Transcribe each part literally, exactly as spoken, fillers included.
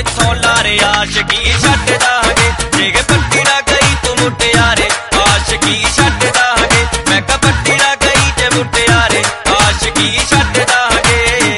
कित्थों लारे आशिकी छड्ड दांगे जे पट्टी ना गई तू मुटियारे आशिकी छड्ड दांगे मैं कहा पट्टी ना गई जे मुटियारे आशिकी छड्ड दांगे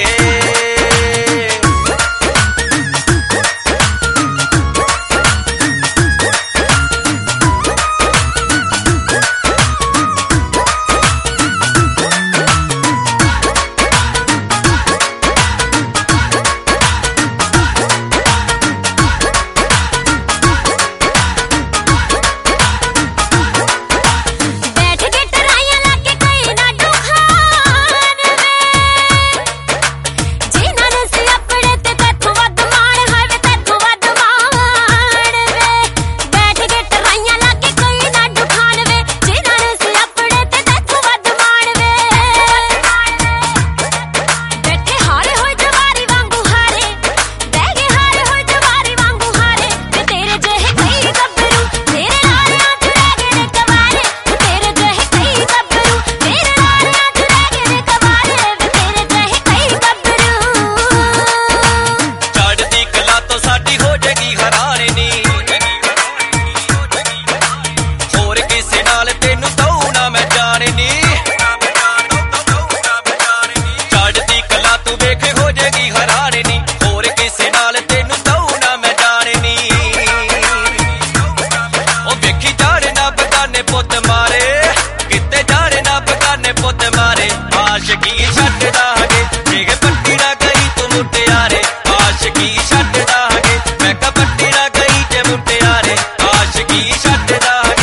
आशिकी छड्ड दांगे जे पट्टी ना गई तू मुटियारे आशिकी छड्ड दांगे मैं कहा पट्टी ना गई जे मुटियारे आशिकी छड्ड दांगे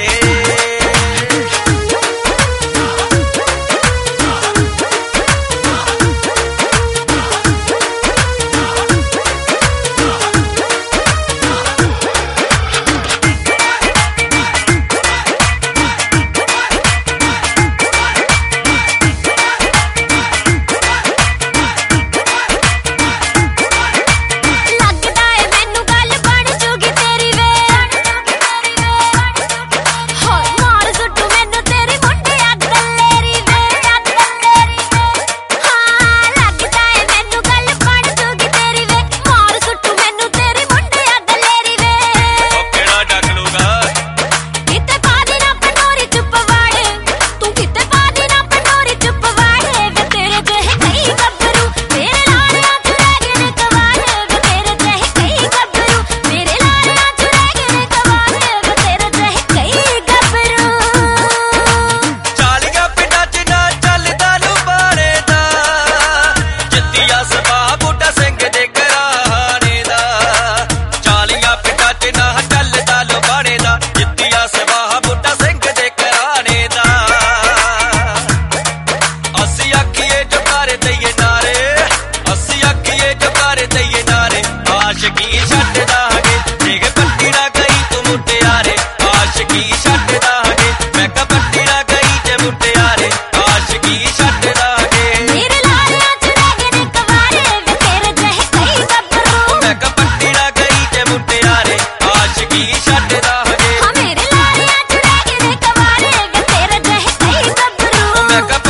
आशिकी छड्ड दांगे जे पट्टी ना गई तू मुटियारे आशिकी छड्ड दांगे मैं कहा पट्टी ना गई जे मुटियारे आशिकी छड्ड दांगे मेरे लालियां च रह गए कवारे वे तेरे जहे कई गब्बरू मैं कहा पट्टी ना गई जे मुटियारे आशिकी छड्ड दांगे मेरे लालियां च रह गए कवारे वे तेरे जहे कई गब्बरू मैं